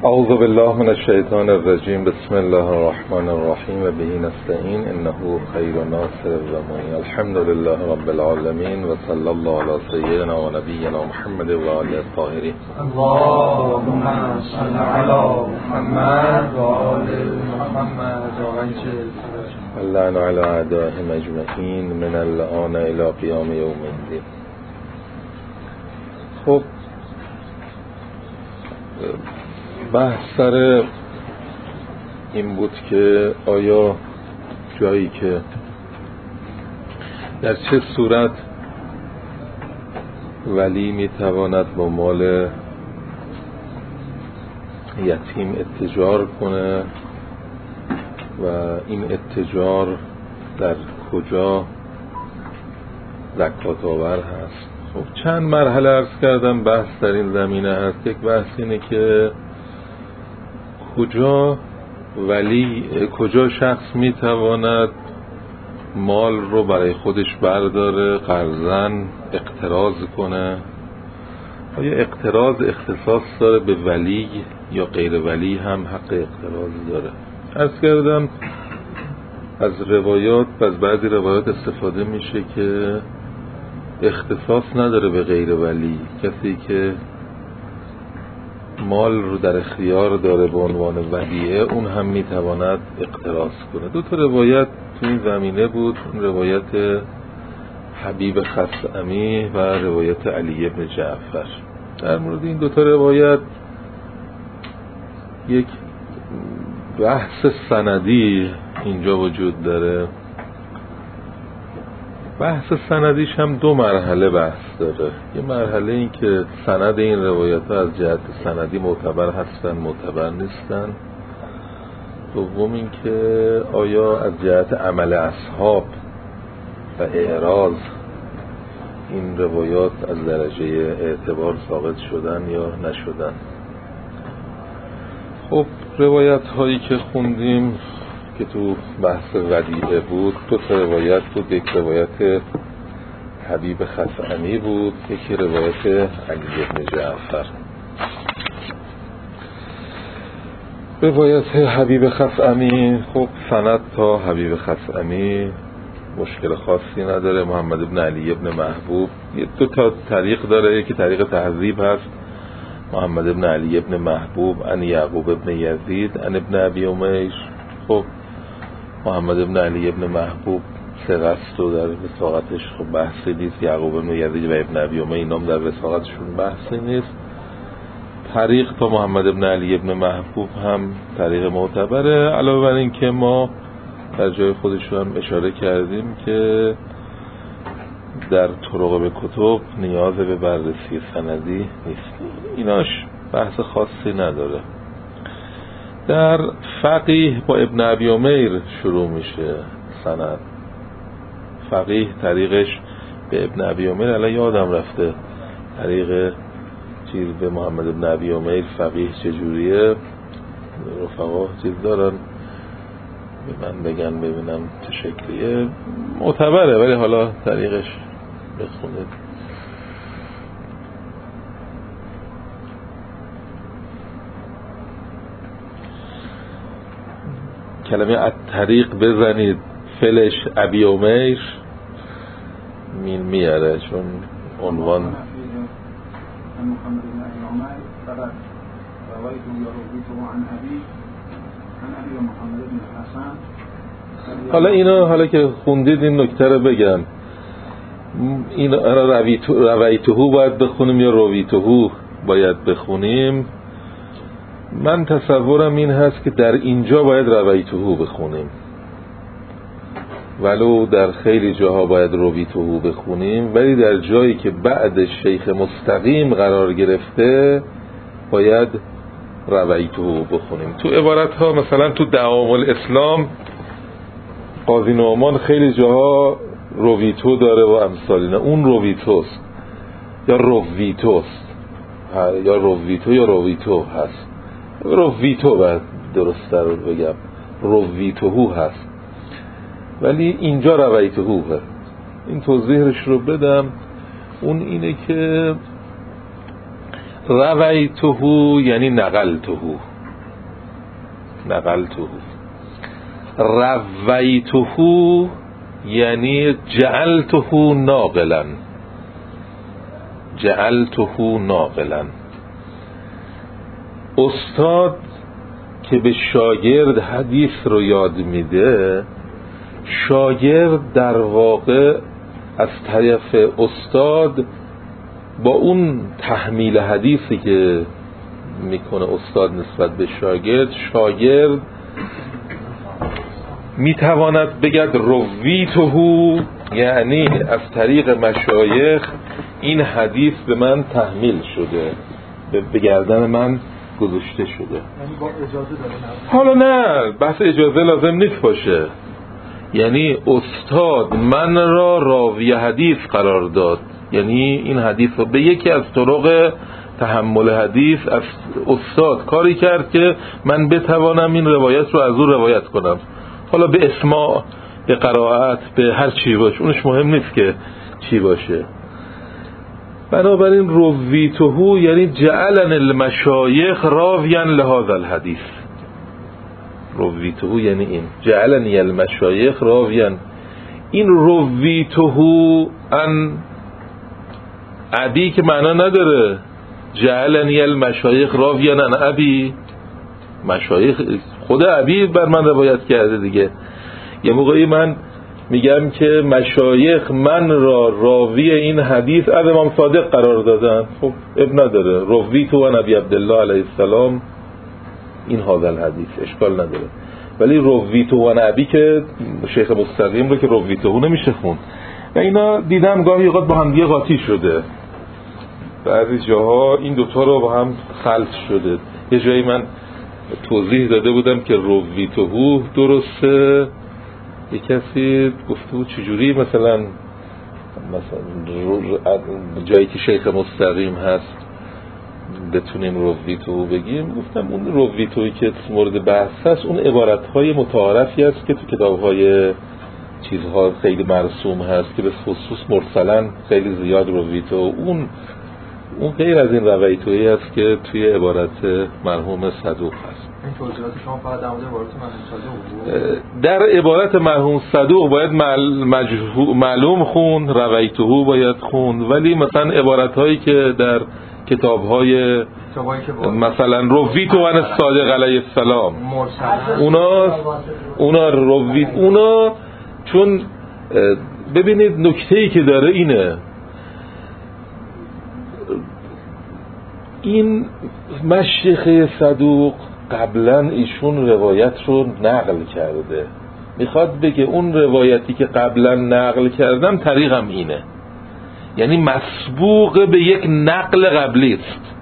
اعوذ بالله من الشیطان الرجیم. بسم الله الرحمن الرحیم و به نستعین انه خیر ناصر و معین. الحمد لله رب العالمین و صلی الله علی سیدنا و نبینا محمد و آله الطاهرین. اللهم صل علی محمد و آل محمد و عجل اللعن علی اعدائهم اجمعین من الآن الی قیام یوم الدین. خب بحث سر این بود که آیا جایی که در چه صورت ولی میتواند با مال یتیم اتجار کنه و این اتجار در کجا زکات آور هست. خب چند مرحله عرض کردم بحث در این زمینه هست. یک بحث اینه که کجا شخص میتواند مال رو برای خودش برداره، قرضاً اقتراض کنه. آیا اقتراض اختصاص داره به ولی یا غیر ولی هم حق اقتراض داره؟ عرض کردم از بعضی روایات استفاده میشه که اختصاص نداره به غیر ولی. کسی که مال رو در اختیار داره به عنوان ودیعه اون هم میتواند اقتراض کنه. دو تا روایت تو این زمینه بود، روایت حبیب خثعمی و روایت علی بن جعفر. در مورد این دو تا روایت یک بحث سندی اینجا وجود داره. بحث سندیش هم دو مرحله بحث داره. یه مرحله این که سند این روایت ها از جهت سندی معتبر هستن معتبر نیستن. دوم این که آیا از جهت عمل اصحاب و اعراض این روایات از درجه اعتبار ثابت شدن یا نشدن. خب روایت هایی که خوندیم که تو بحث ودیعه بود دو تا روایت بود. یک روایت حبیب خثعمی بود، یکی روایت علی بن جعفر. روایت حبیب خثعمی خب سند تا حبیب خثعمی مشکل خاصی نداره. محمد بن علی بن محبوب دو تا طریق داره. یکی طریق تهذیب هست، محمد بن علی بن محبوب ان یعقوب بن یزید ان ابن ابی امیر. خب محمد بن علی بن محبوب ثقست و در وثاقتش خب بحثی نیست. یعقوب بن یزید و ابن ابی امیر اینام در وثاقتشون بحثی نیست. طریق تا محمد بن علی بن محبوب هم طریق معتبره. علاوه بر این که ما در جای خودش هم اشاره کردیم که در طرق به کتب نیاز به بررسی سندی نیست. ایناش بحث خاصی نداره. در فقیه با ابن ابی امیر شروع میشه سند. فقیه طریقش به ابن ابی امیر، الان یادم رفته طریق چیز به محمد ابن ابی امیر فقیه چجوریه. رفقا چیز دارن به من بگن ببینم چه شکلیه. معتبره ولی حالا طریقش بخونید. کلمه الطریق بزنید فلش ابی امیر میاره چون عنوان حالا که خوندید این نکته رو بگم. این رویتهو باید بخونیم یا رویتهو باید بخونیم؟ من تصورم این هست که در اینجا باید رویتهو بخونیم، ولو در خیلی جاها باید رویتهو بخونیم، ولی در جایی که بعد شیخ مستقیم قرار گرفته باید رویتهو بخونیم. تو عبارت ها مثلا تو دعوام الاسلام قاضی نعمان خیلی جاها رویتو داره و امثالینا. اون رویتوست یا رویتوست یا رویتو یا رویتو هست. رویتو باید درست تر بگم، رویتهو هست، ولی اینجا رویتهو هست. این توضیحش رو بدم. اون اینه که رویتهو یعنی نقلتهو، نقلته. رویته یعنی جعلته ناقلا، جعلته ناقلا. استاد که به شاگرد حدیث رو یاد میده، شاگرد در واقع از طرف استاد با اون تحمیل حدیثی که میکنه استاد نسبت به شاگرد، شاگرد میتواند بگد رویته، یعنی از طریق مشایخ این حدیث به من تحمیل شده، به گردن من گذاشته شده. یعنی با اجازه داره؟ حالا نه، بحث اجازه لازم نیست باشه. یعنی استاد من را راوی حدیث قرار داد، یعنی این حدیث رو به یکی از طرق تحمل حدیث از استاد کاری کرد که من بتوانم این روایت رو از او روایت کنم. حالا به اسماع، به قرائت، به هر چی باشه، اونش مهم نیست که چی باشه. بنابراین رویته یعنی جعلن المشایخ راویا لهذا الحدیث. رویته یعنی این جعلنی المشایخ راویا. این رویته ان ابی که معنا نداره. جعلنی المشایخ راویا ان ابی، مشایخ خود ابی بر من روایت کرده دیگه. یه موقعی من میگم که مشایخ من را راوی این حدیث از امام صادق قرار دادن، خب اب نداره. رویته و نبی عبدالله علیه السلام این هذا الحدیث اشکال نداره. ولی رویته و نبی که شیخ مستقیم رو که رویته نمیشه خون. و اینا دیدم گاهی اوقات با هم دیگه قاطی شده، بعضی جاها این دوتا رو با هم خلط شده. یه جایی من توضیح داده بودم که رویته درسته، یه کسی گفته بود چجوری مثلا جایی که شیخ مستقیم هست بتونیم رویته بگیم. گفتم اون رویته که مورد بحث هست اون عبارتهای متعارفی هست که تو کتابهای چیزها خیلی مرسوم هست که به خصوص مرسلن خیلی زیاد رویته. اون غیر از این رویته هست که توی عبارت مرحوم صدوق هست. این توضیحات شما فقط در مورد عبارت مرحوم صدوق بود؟ در عبارت مرحوم صدوق باید معلوم خون، رویته باید خون. ولی مثلا عبارت هایی که در کتاب‌های مثلا رویته عن الصادق علیه السلام، اونا چون ببینید نکته‌ای که داره اینه، این مشیخ صدوق قبلا ایشون روایت رو نقل کرده، میخواد بگه اون روایتی که قبلا نقل کردم طریقم اینه، یعنی مسبوق به یک نقل قبلی است.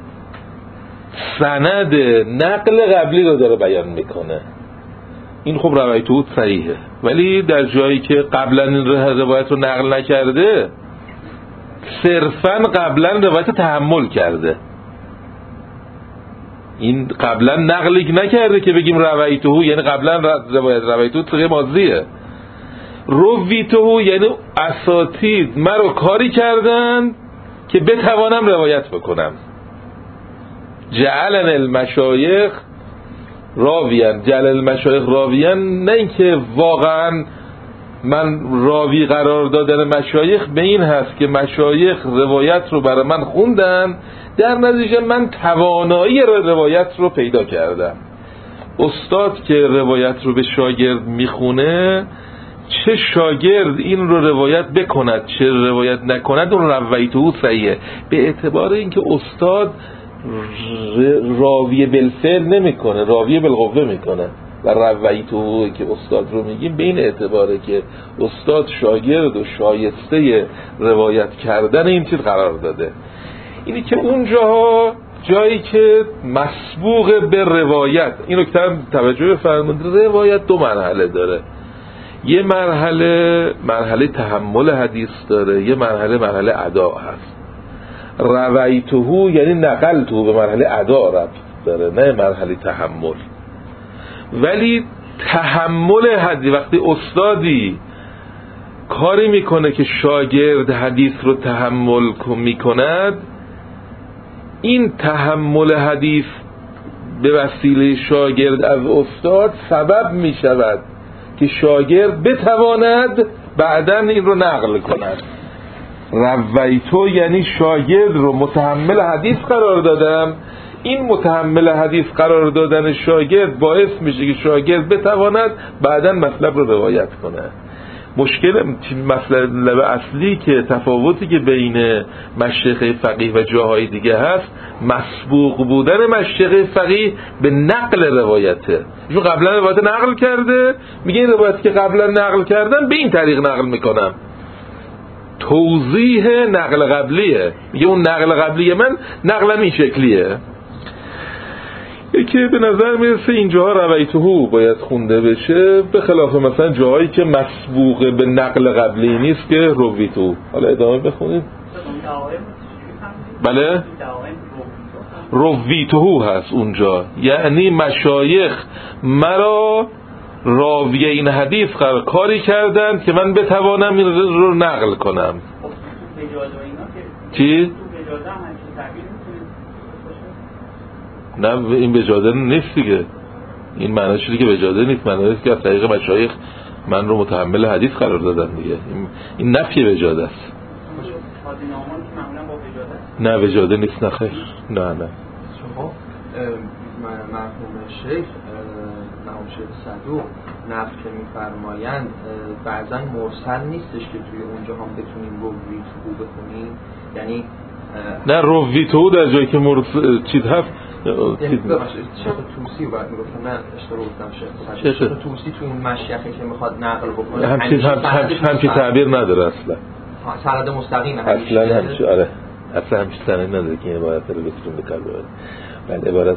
سند نقل قبلی رو داره بیان میکنه. این خب روایت صحیحه، ولی در جایی که قبلا این روایت رو نقل نکرده، صرفا قبلا روایت تحمل کرده. این قبلا نقلی نکرده که بگیم روایته، یعنی قبلا روایته صیغه ماضیه. رویته یعنی اساتید مرا کاری کردن که بتوانم روایت بکنم. جعلن المشایخ راویان، جعل المشایخ راویان، نه اینکه واقعا من راوی قرار دادن مشایخ به این هست که مشایخ روایت رو برای من خوندن، در نتیجه من توانایی روایت رو پیدا کردم. استاد که روایت رو به شاگرد میخونه، چه شاگرد این رو روایت بکند چه روایت نکند، اون رویته صحیحه، به اعتبار اینکه استاد راوی بالفعل نمیکنه، راوی بالقوه میکنه. و رویته که استاد رو میگیم به این اعتباره که استاد شاگرد و شایسته روایت کردن این چیز قرار داده. اینی که اونجاها جایی که مسبوق به روایت، اینو که توجه فرمودید، روایت دو مرحله داره. یه مرحله تحمل حدیث داره، یه مرحله ادا هست. رویته یعنی نقلته به مرحله ادا رفت داره، نه مرحله تحمل. ولی تحمل حدیث، وقتی استادی کاری میکنه که شاگرد حدیث رو تحمل میکند، این تحمل حدیث به وسیله شاگرد از استاد سبب می شود که شاگرد بتواند بعداً این رو نقل کند. رویتو یعنی شاگرد رو متحمل حدیث قرار دادم. این متحمل حدیث قرار دادن شاگرد باعث میشه که شاگرد بتواند بعداً مطلب رو روایت کنه. مشکل مطلب اصلی که تفاوتی که بین مشیخه فقیه و جاهای دیگه هست مسبوق بودن مشیخه فقیه به نقل روایته. چون قبلا روایت نقل کرده، میگه این روایتی که قبلا نقل کردم به این طریق نقل میکنم. توضیح نقل قبلیه، میگه اون نقل قبلی من نقلم این شکلیه. که به نظر میرسه اینجاها رویتهو باید خونده بشه، به خلاف مثلا جاهایی که مسبوق به نقل قبلی نیست که رویتهو. حالا ادامه بخونید. بله رویتهو هست اونجا، یعنی مشایخ مرا راوی این حدیث کاری کردن که من بتوانم این رو نقل کنم. چی؟ نه این بجاده نیست دیگه. این معنی شده که بجاده نیست، معنی است که از طریق مشایخ من رو متحمل حدیث قرار دادن دیگه. این نفی بجاده است. نه بجاده نیست، نه خیر، نه شما مرحوم شیخ مرحوم شیخ صدوق نفی که میفرمایند بعضا مرسل نیستش که توی اونجا هم بتونیم رویتو بخونیم؟ یعنی نه رویتو در جایی که چیز هست شیخ توسی رو باید میگفتم، نه اشتباه گفتم. شیخ توسی توی اون مشیخه که میخواد نقل بکنه همچی تعبیر نداره اصلا. سند مستقیم اصلا همچی، آره اصلا همچی سند نداره که این عبارت رو بتونیم بکار ببریم. بله عبارت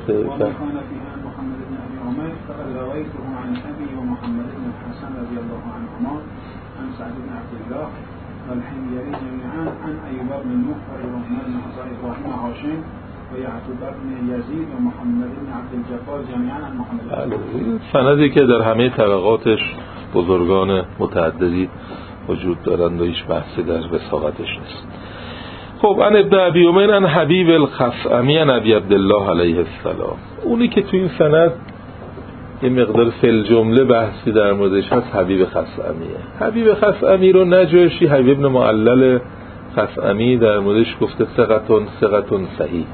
والحميري جميعا عن أيوب بن المغفر وعثمان بن إبراهيم هاشم ويعقوب بن يزيد ومحمد بن عبد الجبار جميعا عن محمد. سندی که در همه طبقاتش بزرگان متعددی وجود دارند و هیچ بحثی در وثاقتش نیست. خب ان ابن ابی امین ان حبیب الخثعمی ان ابی عبدالله علیه السلام. اونی که تو این سند یه مقدار فل جمله بحثی در موردش هست حبیب خثعمیه. حبیب خثعمی رو نجاشی حبیب ابن معلل خثعمی در موردش گفته ثقتون صحیح.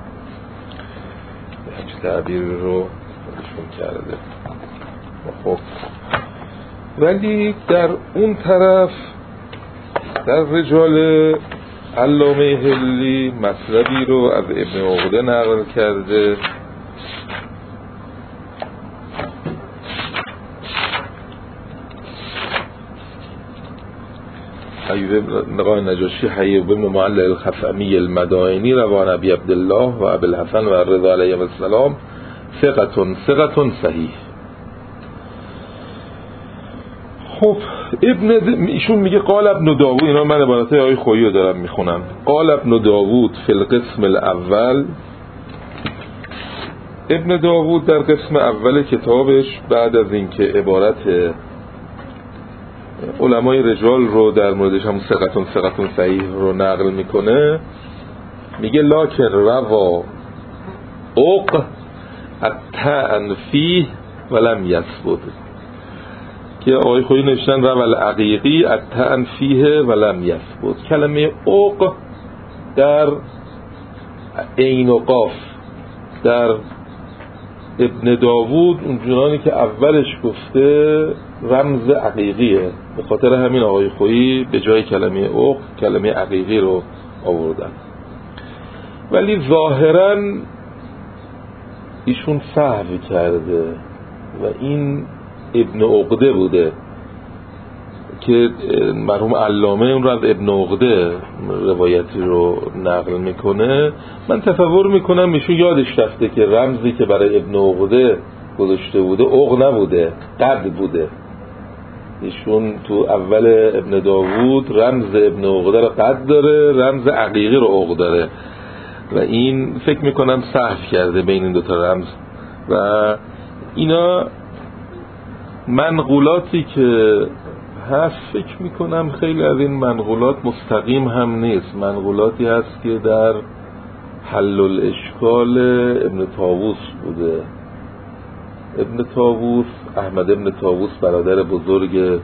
همچه تعبیر رو خودشون کرده. خب ولی در اون طرف در رجال علامه هلی مطلبی رو از ابن عقده نقل کرده. نقای نجاشی حبیب بن معلل الخثعمی المدائنی روان ابی عبدالله و ابی الحسن و رضا علیه السلام ثقتون صحیح. خب ایشون میگه قال ابن داوود، اینا من عبارتای آقای خویی رو دارم میخونم. قال ابن داوود فی القسم الاول، ابن داوود در قسم اول کتابش بعد از اینکه عبارت علمای رجال رو در موردش هم ثقتون صحیح رو نقل میکنه، میگه لکن روا اق الطعن فیه ولم یثبت، که آقای خویی نوشتن رول عقیقی الطعن فیه ولم یثبت. کلمه اق در عین و قاف در ابن داوود اونجورانی که اولش گفته رمز عقیقیه، به خاطر همین آقای خویی به جای کلمه اق کلمه عقیقی رو آوردن. ولی ظاهراً ایشون سهو کرده و این ابن عقده بوده که مرحوم علامه اون رو از ابن عقده روایتی رو نقل میکنه. من تصور میکنم ایشون یادش رفته که رمزی که برای ابن عقده گذاشته بوده عق نبوده، قد بوده. ایشون تو اول ابن داوود رمز ابن عقده رو قد داره، رمز عقیقی رو عق داره و این فکر میکنم سهو کرده بین این دوتا رمز. و اینا منقولاتی که هست فکر میکنم خیلی از این منقولات مستقیم هم نیست، منقولاتی هست که در حل الاشکال ابن طاووس بوده. ابن طاووس، احمد ابن طاووس، برادر بزرگ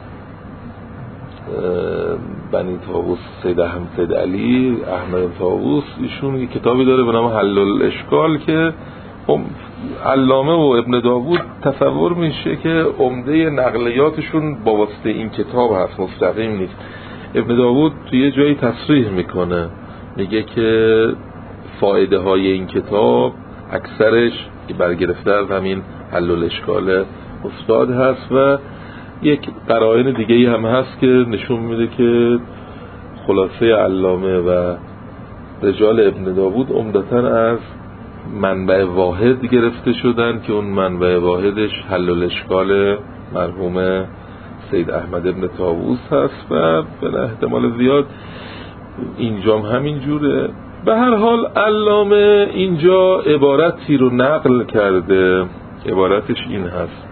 بنی طاووس، سید احمد سید علی احمد طاووس، ایشون یک کتابی داره به نام حل الاشکال که علامه و ابن داوود تصور میشه که عمده نقلیاتشون با واسطه این کتاب هست، مستقیم نیست. ابن داوود توی یه جایی تصریح میکنه، میگه که فایده های این کتاب اکثرش برگرفته از همین حل الاشکال استاد هست و یک قرائن دیگه ای هم هست که نشون میده که خلاصه علامه و رجال ابن داوود عمدتاً از منبع واحد گرفته شدن که اون منبع واحدش حل الاشکال مرحوم سید احمد ابن طاووس هست و به احتمال زیاد اینجام همین جوره. به هر حال علامه اینجا عبارتی رو نقل کرده، عبارتش این هست،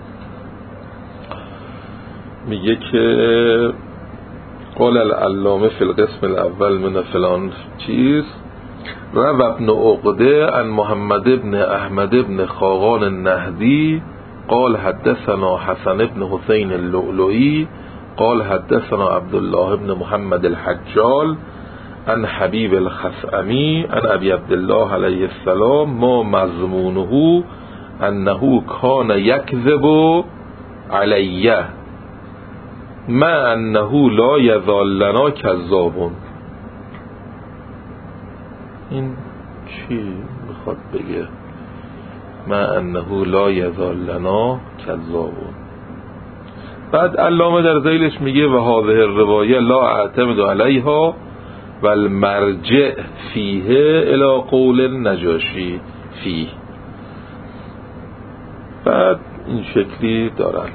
میگه که قال العلامه فی القسم الاول من فلان چیز روى ابن عقده عن محمد ابن احمد ابن خاقان النهدی قال حدثنا حسن ابن حسین اللؤلؤی قال حدثنا عبدالله ابن محمد الحجال عن حبیب الخثعمی عن ابی عبدالله علیه السلام ما مضمونه انه کان یکذب علیه ما انه لا یزال لنا کذابون. این چی میخواد بگه؟ ما انه لا یزال لنا کذابون. بعد علامه در ذیلش میگه و هذه الروایه لا اعتمد علیها و المرجع فیه الی قول نجاشی فیه. بعد این شکلی دارن.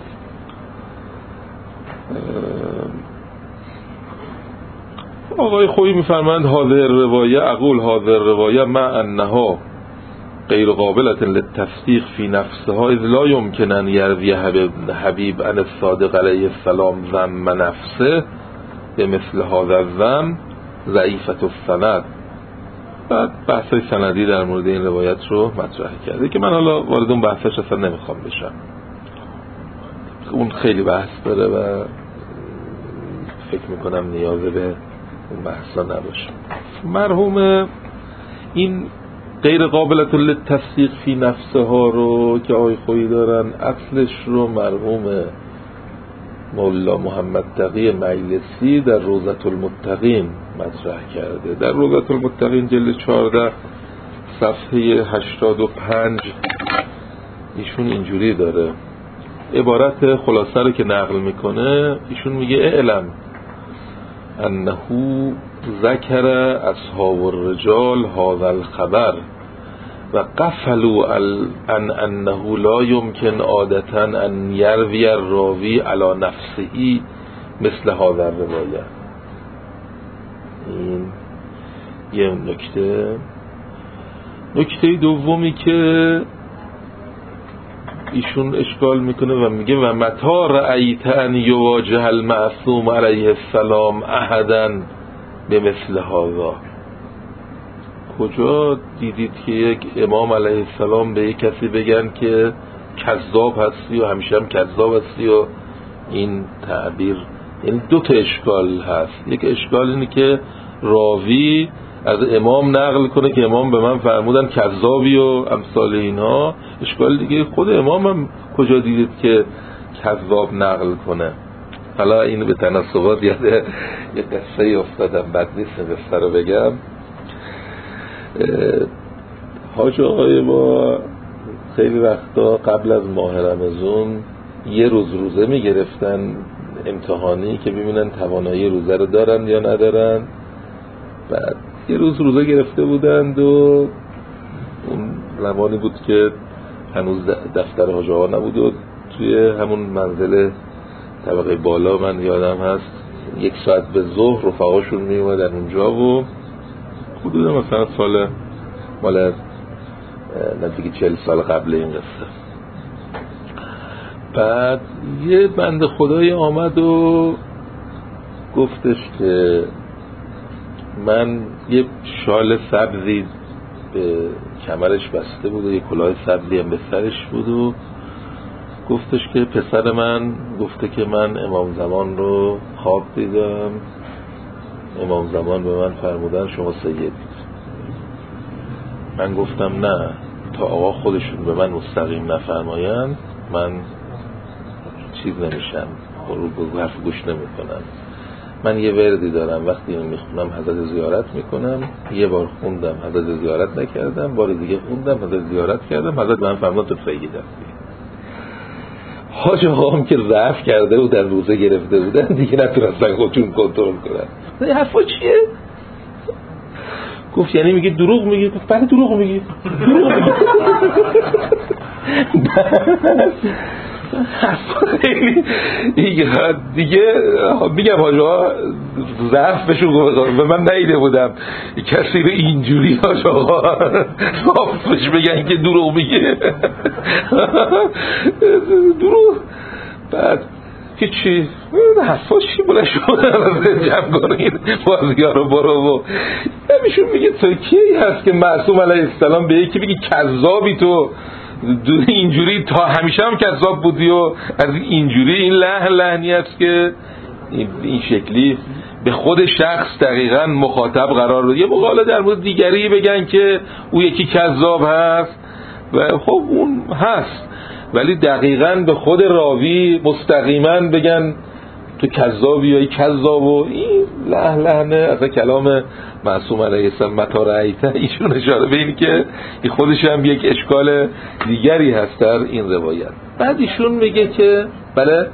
آقای خویی میفرمند هذه الروایه اقول هذه الروایه ما انها غیر قابلة للتصدیق فی نفسها اذ لا يمكن ان یروی حبیب عن الصادق علیه السلام ذم نفسه بمثل هذا الذم ضعیفة السند. بعد بحثای سندی در مورد این روایت رو مطرح کرده که من حالا وارد اون بحثش اصلا نمیخوام بشم، اون خیلی بحث داره و فکر میکنم نیاز به اون بحثا نباشه. مرحوم این غیر قابلة للتصدیق فی نفسه ها رو که آقای خویی دارن، اصلش رو مرحوم مولا محمد تقی مجلسی در روضة المتقین مطرح کرده. در روضة المتقین جلد 14 صفحه 85 ایشون اینجوری داره، عبارت خلاصه رو که نقل میکنه ایشون میگه اعلم انه ذکر اصحاب الرجال هذا الخبر و قفلوا ان انه لا يمكن عادتا ان يروي الراوی على نفسه مثل هذا الروایه. این یه نکته دومی که ایشون اشکال میکنه و میگه و متى رأیت ان یواجه المعصوم علیه السلام احدا بمثل هذا، کجا دیدید که یک امام علیه السلام به یک کسی بگن که کذاب هستی و همیشه هم کذاب هستی و این تعبیر؟ یعنی دو تا اشکال هست. یک اشکال اینه که راوی از امام نقل کنه که امام به من فرمودن کذابی و امثال اینها. اشکال دیگه خود امام هم کجا دیدید که کذاب نقل کنه. حالا اینو به تناسبات یاد یه قصه افتادم، بد نیست قصه رو بگم. حاج آقای ما خیلی وقتا قبل از ماه رمضان یه روزه میگرفتن امتحانی که ببینن توانایی روزه رو دارن یا ندارن. بعد یه روزه گرفته بودند و اون زمانی بود که هنوز دفتر حاج آقا نبود و توی همون منزل طبقه بالا من یادم هست 1 ساعت به ظهر رفقاشون می اومدن اونجا و حدود مثلا سال مال نزدیک 40 سال قبل این قصه. بعد یه بنده خدایی آمد و گفتش که من یه شال سبزی به کمرش بسته بود و یه کلاه سبزی هم به سرش بود و گفتش که پسر من گفته که من امام زمان رو خواب دیدم، امام زمان به من فرمودن شما سیدید. من گفتم نه، تا آقا خودشون به من مستقیم نفرمایند من چیز نمیشم، رو حرف گوش نمیکنم. من یه وردی دارم وقتی اینو میخونم حضرت زیارت میکنم. یه بار خوندم حضرت زیارت نکردم، بار دیگه خوندم حضرت زیارت کردم، حضرت من فرمودن تو سید هستی. حاج آقا هم که ضعف کرده بودن، روزه گرفته بودن، دیگه نتونستن خودشون کنترل کنن. این حرفا چیه؟ گفت یعنی میگی دروغ میگی؟ گفت بله دروغ میگی. دیگه میگم حاج آقا ضعف بشون به من نیده بودم کسی رو اینجوری حاج آقا ضعفش بگن که دروغ میگه. دروغ. بعد هیچی حرفا چی بوده شما جمع کنید بازی‌ها رو برو و همیشون میگه تو کی هست که معصوم علیه السلام به یکی بگی کذابی تو اینجوری تا همیشه هم کذاب بودی و از اینجوری این لحنی است که این شکلی به خود شخص دقیقاً مخاطب قرار بده. یه مقاله در مورد دیگری بگن که او یکی کذاب هست و خب اون هست، ولی دقیقاً به خود راوی مستقیما بگن تو کذابی یا کذاب و این لحنه از کلام معصوم علیه السلام متی رأیته ایشون اشاره به این که خودش هم یک اشکال دیگری هست در این روایت. بعد ایشون میگه که بله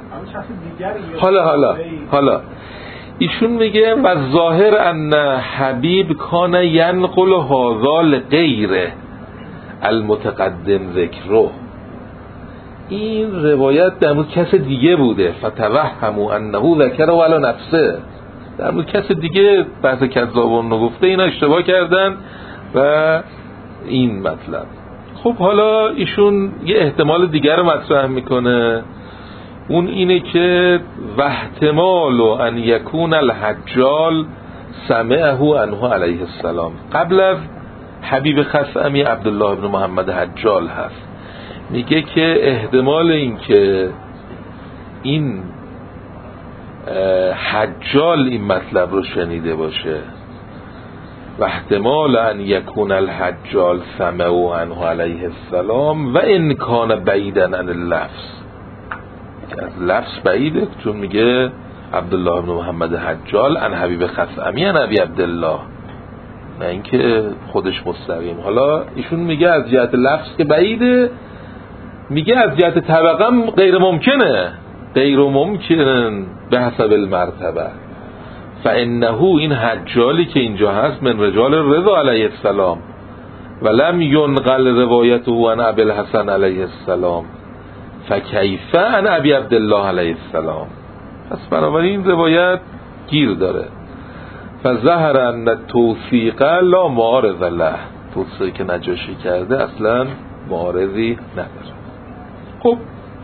حالا ایشون میگه و ظاهر ان حبیب کان ینقل هذا لغیره المتقدم ذکره. این روایت در مورد کس دیگه بوده، فتوهموا انه ذکره ولا نفسه، در مورد کس دیگه بحث کذابون رو گفته، اینا اشتباه کردن و این مطلب. خب حالا ایشون یه احتمال دیگر رو مطرح میکنه، اون اینه که و احتمال ان یکون الحجال سمعه عنه علیه السلام. قبل از حبیب خثعمی عبدالله ابن محمد حجال هست، میگه که احتمال این که این حجال این مطلب رو شنیده باشه و احتمال ان یکون الحجال سمعه عنه علیه السلام و ان کان بعیدا عن اللفظ، از لفظ بعیده چون میگه عبدالله ابن محمد حجال عن حبیب خثعمی عن ابی عبدالله، نه اینکه خودش مستقیم. حالا ایشون میگه از جهت لفظ که بعیده، میگه از جهت طبقه غیر ممکنه به حسب المرتبه. فانه این حجالی که اینجا هست من رجال رضا علیه السلام ولم ینقل روایته عن ابی الحسن علیه السلام فکیف عن ابی عبدالله علیه السلام. پس بنابراین این روایت گیر داره. فظهر ان توثیق لا معارض له، توثیقی که نجاشی کرده اصلا معارضی نداره. خب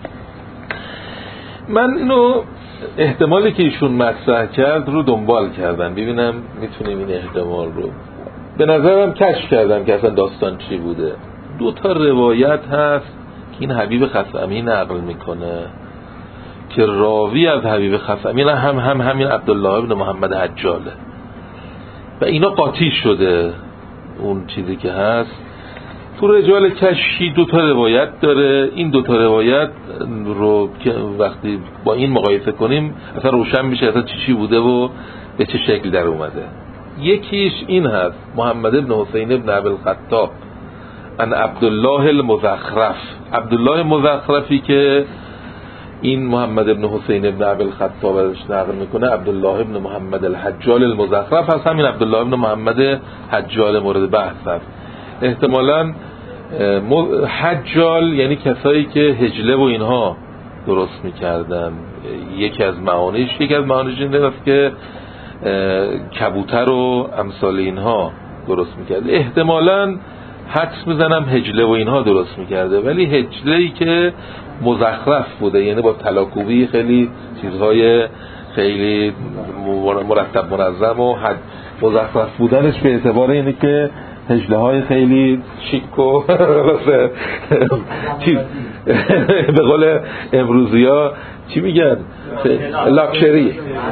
من اینو احتمالی که ایشون مطرح کرد رو دنبال کردم ببینم میتونیم این احتمال رو، به نظرم کشف کردم که اصلا داستان چی بوده. 2 تا روایت هست که این حبیب خثعمی نقل میکنه که راوی از حبیب خثعمی همین عبدالله ابن محمد حجاله و اینا قاطی شده. اون چیزی که هست تو رجال کشفی 2 تا روایت داره، این 2 تا روایت رو که وقتی با این مقایسه کنیم اصلا روشن میشه اصلا چی بوده و به چه شکل در اومده. یکیش این هست محمد ابن حسین ابن ابوالخطاب ان عبدالله المزخرف، عبدالله مزخرفی که این محمد ابن حسین ابن ابوالخطاب ازش نقل میکنه عبدالله ابن محمد الحجال المزخرف هست، همین عبدالله ابن محمد حجال مورد بحث هست. احتمالاً حجال یعنی کسایی که هجله و اینها درست میکردن. یکی از معانیش این است که کبوتر و امثال اینها درست میکرد. احتمالاً حدس میزنم هجله و اینها درست میکرده، ولی هجله‌ای که مزخرف بوده یعنی با تلاکوبی خیلی چیزهای خیلی مرتب منظم و مزخرف بودنش به اعتبار اینه که هجله های خیلی شیک و چیز به قول امروزی ها چی میگن؟ لاکچری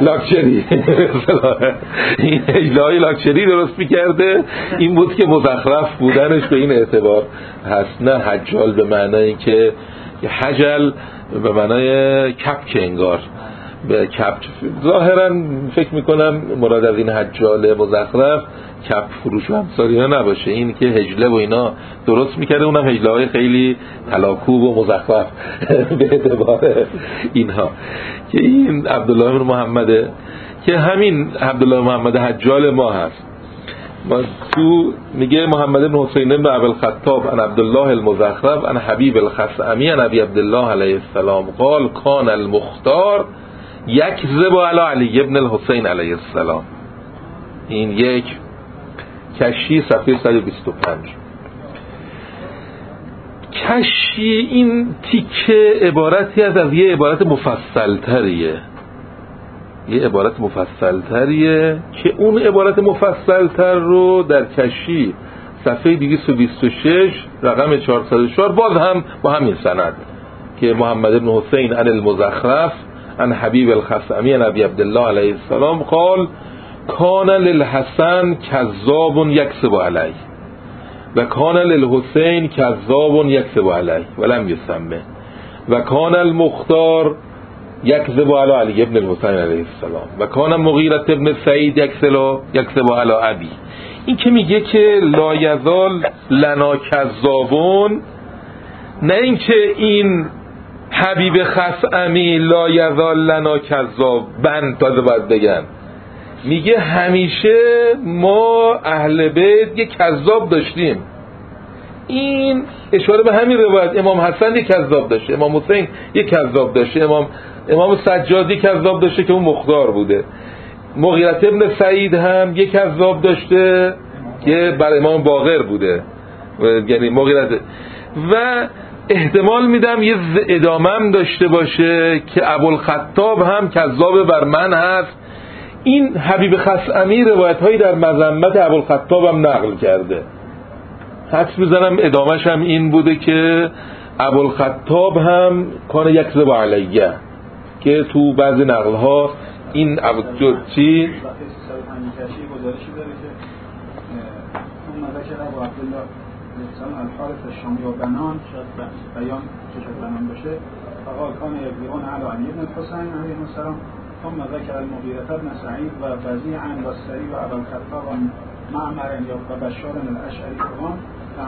این هجله های لاکچری درست میکرده. این بود که مزخرف بودنش به این اعتبار هست، نه حجال به معنی که حجل به معنای کپک انگار به کپک. ظاهرا فکر میکنم مراد از این حجال مزخرف کپ فروش و همساری ها نباشه، این که هجله و اینا درست میکرده، اونم هجله های خیلی طلاکوب و مزخرف به اعتبار اینها. که این عبدالله بن محمده که همین عبدالله محمد حجال ما هست. ما تو میگه محمد بن حسین بن ابوالخطاب عن عبدالله المزخرف عن حبیب الخثعمی عن ابی عبدالله علیه السلام قال کان المختار یکذب علی علی ابن الحسین علیه السلام. این یک کشی صفحه 125. کشی این تیکه عبارتی از یه عبارت مفصل تریه، یه عبارت مفصل تریه که اون عبارت مفصل تر رو در کشی صفحه 226 رقم 404 باز هم با همین سند که محمد بن حسین عن المزخرف عن حبیب الخثعمی عن ابی عبدالله علیه السلام قال کان للحسن کذاب یکذب علیه و کان للحسین کذاب یکذب علیه ولم یسمه و کان المختار یکذب علی علی ابن الحسین علیه السلام و کان مغیرة ابن سعید یکذب علی ابی. این که میگه که لا یزال لنا کذابون، نه این که این حبیب خثعمی لا یزال لنا کذاب بند تازه باید بگن، میگه همیشه ما اهل بیت یه کذاب داشتیم. این اشاره به همین روایت امام حسن یک کذاب داشته، امام حسین یک کذاب داشته، امام سجادی کذاب داشته که اون مختار بوده، مغیرة ابن سعید هم یک کذاب داشته که بر امام باقر بوده، یعنی مغیرة. و احتمال میدم یه ادامه داشته باشه که ابوالخطاب هم کذاب بر من هست. این حبیب خثعمی روایت هایی در مذمت ابوالخطاب هم نقل کرده. حدس میزنم ادامهش هم این بوده که ابوالخطاب هم کان یکذب علیه، که تو بعضی نقل ها این چی گزارشی داره که اون مذکر ابو عبدالله الحارث الشامی و بنان شاید بیان چشد بنان باشه فقال کان یکذبون علی علی ابن الحسین علیه السلام ثم ذکر المغیرة ابن سعید و بزیعا و سری و ابوالخطاب و معمر و بشار الاشعری قرآن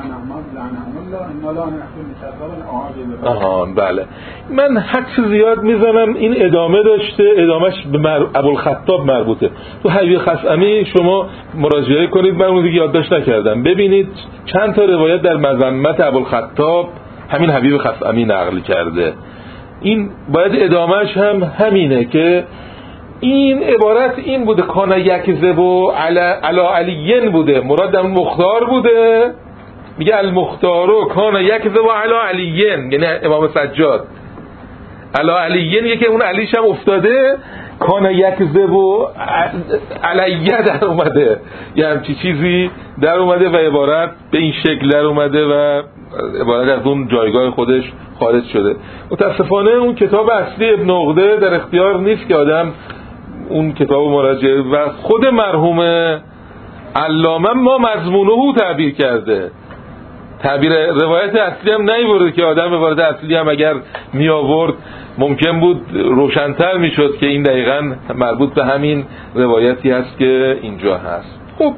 بله. من حدس زیاد میزنم این ادامه داشته، ادامهش به ابوالخطاب مربوطه. تو حبیب خثعمی شما مراجعه کنید، من اون دیگه یادداشت نکردم، ببینید چند تا روایت در مذمت ابوالخطاب همین حبیب خثعمی نقل کرده. این باید ادامهش هم همینه که این عبارت این بوده کان یکذب و علی علیین بوده، مراد هم مختار بوده. میگه المختارو کان یکذب و علی علیین، یعنی امام سجاد علی علیین، یکی اون علیش هم افتاده کان یکذب و علیه در اومده، یه همچی چیزی در اومده و عبارت به این شکل در اومده و عبارت از اون جایگاه خودش خارج شده. متاسفانه اون کتاب اصلی ابن عقده در اختیار نیست که آدم اون کتاب مراجعه، و خود مرحوم علامه ما مضمونه تعبیر کرده، تعبیر روایت اصلی هم نیورده که آدم روایت اصلی هم اگر می آورد ممکن بود روشن‌تر میشد که این دقیقاً مربوط به همین روایتی هست که اینجا هست. خب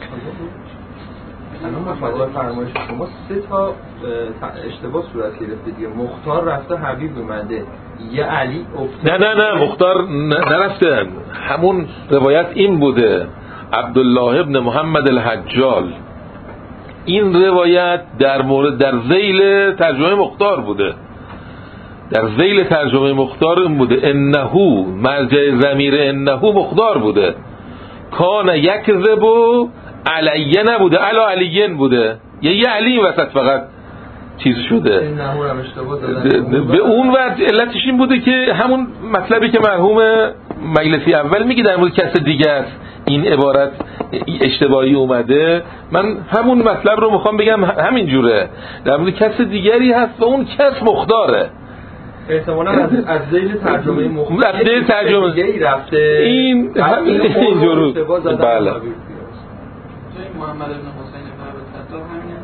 الان مفاده فرمایش شما سه تا اشتباه صورت گرفته دیگه. مختار رفته حبیب اومده، یه علی افتاده. نه مختار نرفته، همون روایت این بوده عبدالله ابن محمد الحجال. این روایت در ذیل ترجمه مختار بوده، در ذیل ترجمه مختار این بوده انهو مرجع ضمیر انهو مختار بوده، کان یکذب علیه نبوده علی علیین بوده، یه علی وسط فقط چیز شده به اون وقت. علتش این بوده که همون مطلبی که مرحوم مجلسی اول میگه در مورد کس دیگه است این عبارت اشتباهی اومده، من همون مطلب رو میخوام بگم همین جوره، در مورد کس دیگری هست و اون کس مختاره. احتمالاً از ذیل ترجمه مختار از ذیل ترجمه دیگه‌ای رفته این اینجوری. بله محمد ابن حسین ابن ابوالخطاب همینه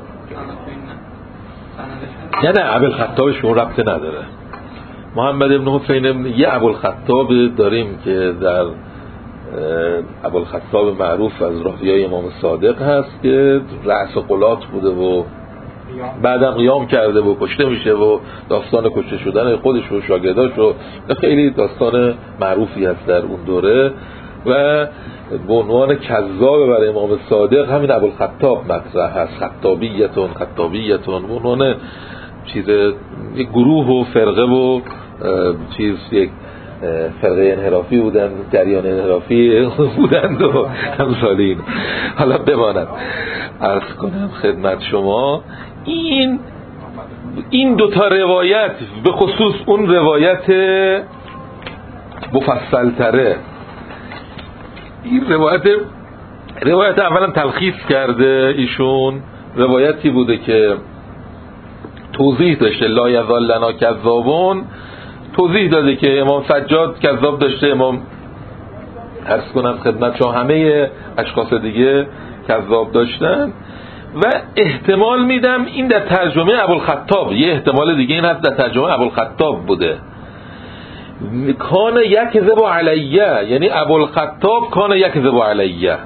نه ابوالخطابش اون ربطی نداره. محمد ابن حسین یه ابوالخطاب داریم که در ابوالخطاب معروف از راویای امام صادق هست که رأس قلات بوده و بعدم قیام کرده و کشته میشه و داستان کشته شدن خودش و شاگرداش و خیلی داستان معروفی هست در اون دوره و به عنوان کذاب برای امام صادق همین ابوالخطاب مطرح هست. خطابیتون به عنوان چیز یک گروه و فرقه و چیز یک فرقه انحرافی بودن، جریان انحرافی بودند و همسالین. حالا بماند عرض کنم خدمت شما این دوتا روایت، به خصوص اون روایت مفصل تره، این روایت اولا تلخیص کرده ایشون، روایتی بوده که توضیح داشته لا یزال لنا کذابون، توضیح داده که امام سجاد کذاب داشته، امام عرض کنم خدمت شما همه اشخاص دیگه کذاب داشتن و احتمال میدم این در ترجمه ابوالخطاب، یه احتمال دیگه این هست در ترجمه ابوالخطاب بوده کان یکذب علیه، یعنی ابوالخطاب کان یکذب علیه.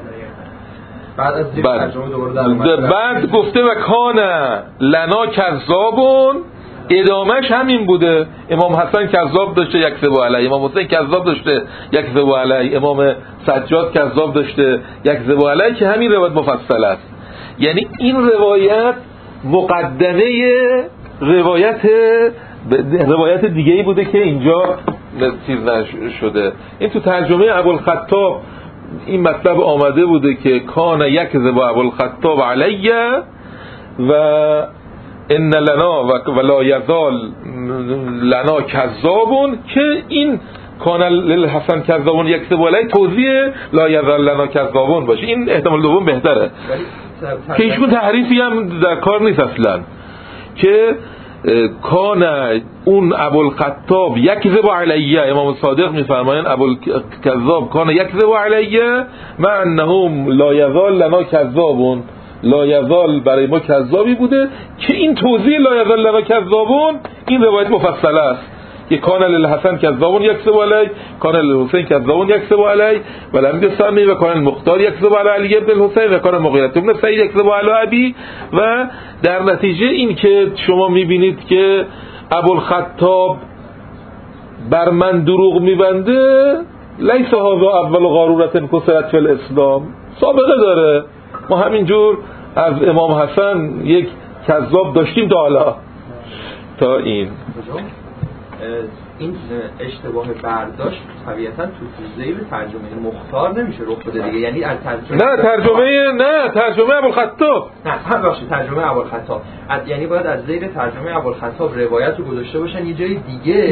بعد گفته و کان لنا کذابون، ادامهش همین بوده، امام حسن کذاب داشته یکذب علیه، امام حسین کذاب داشته یکذب علیه، امام سجاد کذاب داشته یکذب علیه، که همین روایت مفصل است. یعنی این روایت مقدمه روایت دیگه‌ای بوده که اینجا چیز نشده. این تو ترجمه ابوالخطاب این مطلب آمده بوده که کان یکذب ابوالخطاب علیه و ان لنا و لا یزال لنا کذابون، که این کان للحسن کذابون یکذب علیه توضیح لا یزال لنا کذابون باشه. این احتمال دوم بهتره که ایشون تحریفی هم در کار نیست اصلا، که کان اون ابوالخطاب یکذب علیه، امام صادق میفرمایند ابوالکذاب کان یکذب علیه و انهم لا یزال لنا کذابون، لا یزال برای ما کذابی بوده، که این توضیح لا یزال لنا کذابون این روایت مفصله است که کان للحسن کذابون یکذب علیه، کان للحسین کذابون یکذب علیه و لم یسمی و کان المختار یکذب علی علی ابن الحسین و کان مغیرة بن سعید یکذب علی ابی. و در نتیجه این که شما میبینید که ابوالخطاب بر من دروغ میبنده، لیس هذا اول غارورة کسرت فی الاسلام، سابقه داره. ما همینجور از امام حسن یک کذاب داشتیم تا این اشتباه برداشت طبیعتا تو ذیل ترجمه مختار نمیشه رخ بده دیگه، یعنی از ترجمه ابوالخطاب ترجمه ابوالخطاب یعنی باید از ذیل ترجمه ابوالخطاب روایت رو گذاشته باشن یه جای دیگه.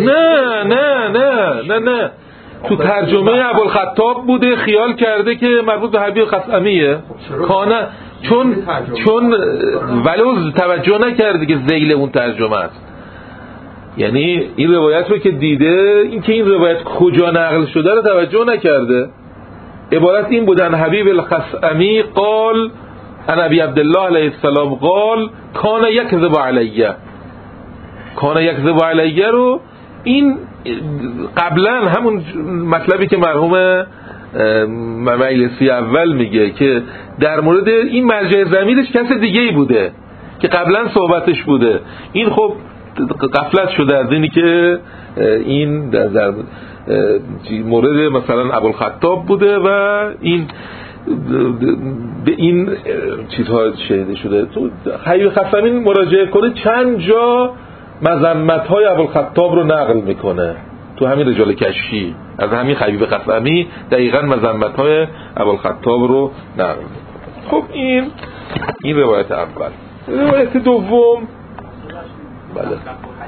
نه تو ترجمه ابوالخطاب بوده، خیال کرده که مربوط به حبیب خثعمیه کانه، چون ولو توجه نکرده که ذیل اون ترجمه است. یعنی این روایت رو که دیده، این که این روایت کجا نقل شده رو توجه نکرده. عبارت این بودن حبیب الخثعمی قال ان ابی عبدالله علیه السلام قال کان یکذب علیه، کان یکذب علیه رو این قبلا همون مطلبی که مرحوم مجلسی اول میگه که در مورد این مرجع ضمیرش کس دیگه ای بوده که قبلا صحبتش بوده، این خب غفلت شده از اینی که این در مورد مثلا ابوالخطاب بوده و این به این چیزها شهده شده. تو حبیب خثعمی مراجعه کنه چند جا مذمت‌های ابوالخطاب رو نقل میکنه تو همین رجال کشفی، از همین حبیب خثعمی دقیقاً مذمت‌های ابوالخطاب رو نقل میکنه. خب این روایت اول. روایت دوم بله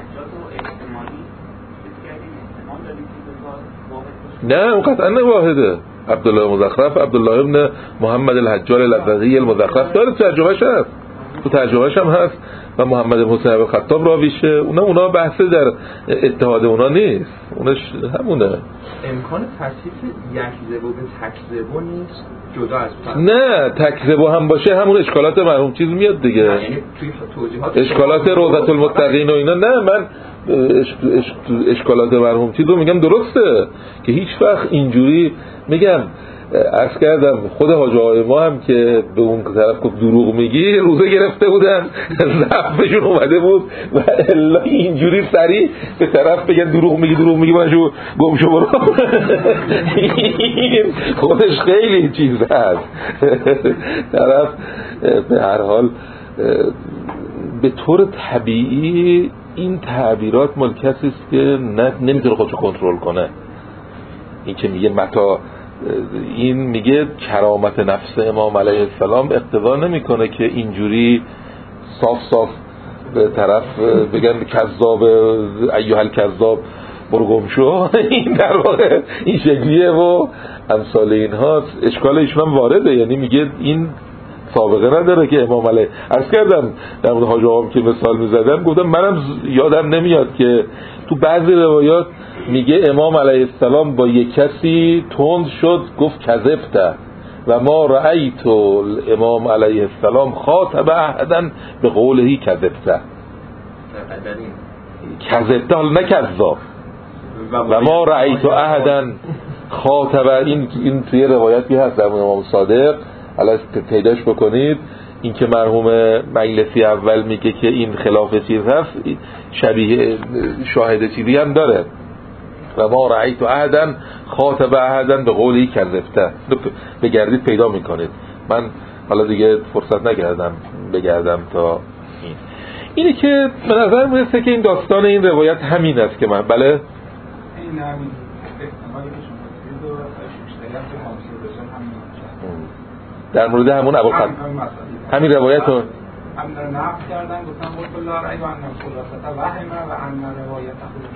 نه اون قطعا نه واحده. عبدالله مزخرف، عبدالله ابن محمد الحجال العزقی المزخرف داره، ترجمهش هست، تو ترجمهش هم هست و محمد بن حسین خطاب راویشه. اونا بحث در اتحاد اونا نیست، اونش همونه. امکان تصحیح یکذبو به تکذبو نیست جدا از فرق؟ نه تکذبو هم باشه همون اشکالات مرحوم چیز میاد دیگه، یعنی توی توضیحات اشکالات روضة المتقین و اینا. نه من اشکالات مرحوم چیز رو میگم درسته که هیچ وقت اینجوری میگم عرض کردم خود حاج آقای ما هم که به اون طرف گفت دروغ میگی روزه گرفته بودن ضعفشون اومده بود و الا اینجوری سریع به طرف بگن دروغ میگی منشو گم شو برو. خودش خیلی چیز هست. طرف به هر حال به طور طبیعی این تعبیرات مال کسی است که نمیتونه خودشو کنترل کنه. این که میگه متا، این میگه کرامت نفس امام علیه السلام اقتضا نمیکنه که اینجوری صاف به طرف بگن کذاب ایها الکذاب برو گم شو. این در واقع این شکلیه و امثال اینها. اشکال ایشون هم وارده، یعنی میگه این سابقه نداره که امام علیه. عرض کردم در مورد حاج آقام که مثال میزدم گفتم منم یادم نمیاد که تو بعضی روایات میگه امام علیه السلام با یک کسی تند شد گفت کذبته و ما رأیت امام علیه السلام خاطب احدا به قوله کذبته. کذبته حالا نه کذاب. و ما رأیت احدا خاطب، این توی روایتی هست در امام صادق، حالا پیداش بکنید. این که مرحوم مجلسی اول میگه که این خلاف چیز هست، شبیه شاهد چیزی هم داره. و ما رأیت احدا خاطب احدا به قولی کذبته. بگردید پیدا میکنید. من حالا دیگه فرصت نکردم بگردم تا اینی که به نظر میرسه که این داستان این روایت همین است که من بله این همین احتمالی که شما دید و شیشتری هم که حاصل بشن همین در مورد همون همین روایت رو هم در نقل کردن گفتن قلت الله رأی و انم خلاصت وحمه و ان روایت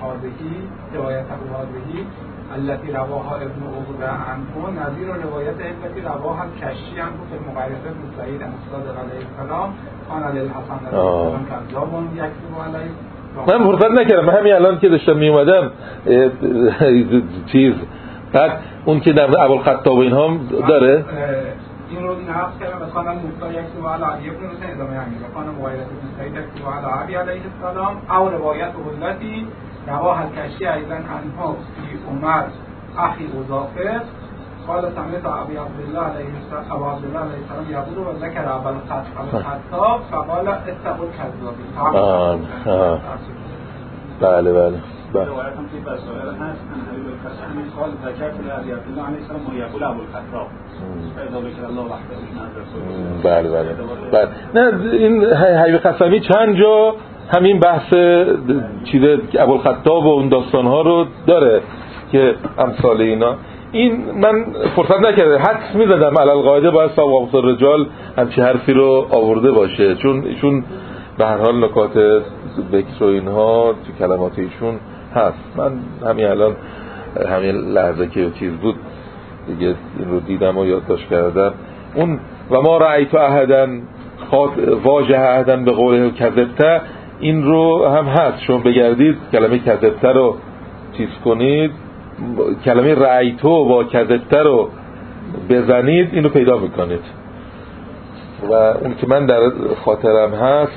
هذهی التي رواها ابن عقبه عنه نظیر روایت التي رواها الکشی عنه في المغیرة بن سعید عن الصادق علیه السلام کان للحسن علیه السلام کذاب یکذب علیه. من فرصت نکردم، همین الان که داشتم می اومدم چیز بعد اون که در ابوالخطاب و اینها داره این رو نقص کردم و کانال موسی یکذب علی علی ابن حسین ادامه همین و کانال مغیرة بن سعید یکذب علی علی علیه السلام او روایت التي رواها الکشی ایضا عنه فی عمر اخی اضافه قال سمعت ابی عبدالله علیه السلام یقول و ذکر ابوالخطاب فقال اتقوا الکذابین. بله روایت هم که بسائر هست ان حبیب القاسم همین قال ذکرت لابی عبدالله علیه السلام ما یقول ابوالخطاب پیدا بکر الله وحده. بله نه این حبیب قاسمی چند جا همین بحث چیز ابوالخطاب و اون داستان‌ها رو داره که امثال اینا. این من فرصت نکرده حدس می‌زدم علی القاعده باید صاحب الرجال همچی حرفی رو آورده باشه، چون ایشون به هر حال نکات ذکر و اینها تو کلمات ایشون هست. من همین الان همین لحظه که چیز بود دیگه این رو دیدم و یادداشت کردم. اون و ما رأیت احدا واجه احدا به قوله کذبته، این رو هم هست. شما بگردید کلمه کذبته رو چیز کنید، کلمه رأیتو با کذبته رو بزنید، این رو پیدا میکنید. و اون که من در خاطرم هست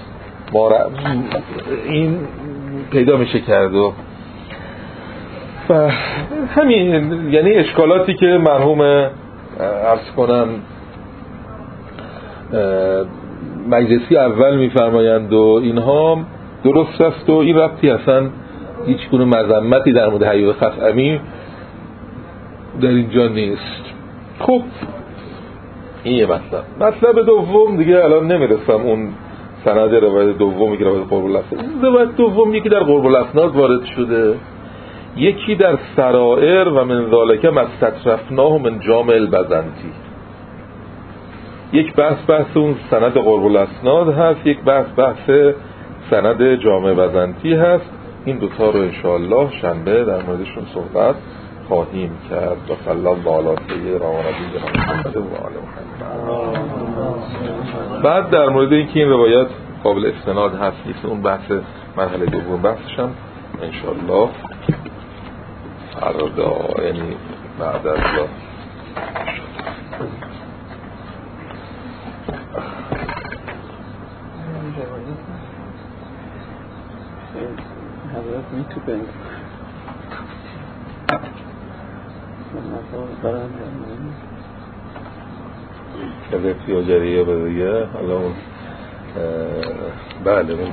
این پیدا میشه کرد و همین. یعنی اشکالاتی که مرحوم عرض کنم مجلسی اول میفرمایند و اینها درست است و این ربطی اصلا هیچ گونه مذمتی در مورد حبیب خفعمی در اینجا نیست. خب این یه مطلب دوم دیگه الان نمیرسم اون سند روایت دومی که روایت قرب الاسناد. روایت دومی که در قرب الاسناد وارد شده، یکی در سرائر و من ذالک ما استطرفناه من جامع البزنطی. یک بحث اون سند قرب الاسناد هست، یک بحث سند جامع بزنطی هست. این دوتا رو انشاءالله شنبه در موردشون صحبت خواهیم کرد. و صلی الله علی سیدنا محمد و آل محمد. بعد در مورد اینکه این روایت قابل استناد هست نیست، اون بحث مرحله دوم بحثش هم انشاءالله فردا، یعنی بعد از حضرت میتونه کذب یا جریه بذیه. حالا اون بله اون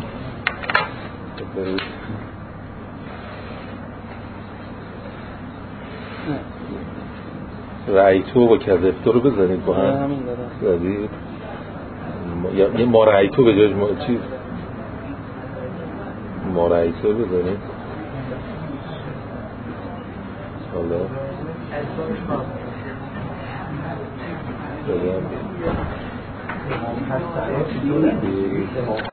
رأیتو و کذبتو رو بزنید با هم زدید، یه ما رأیتو به جای چیز ما رأیتو بزنید. حالا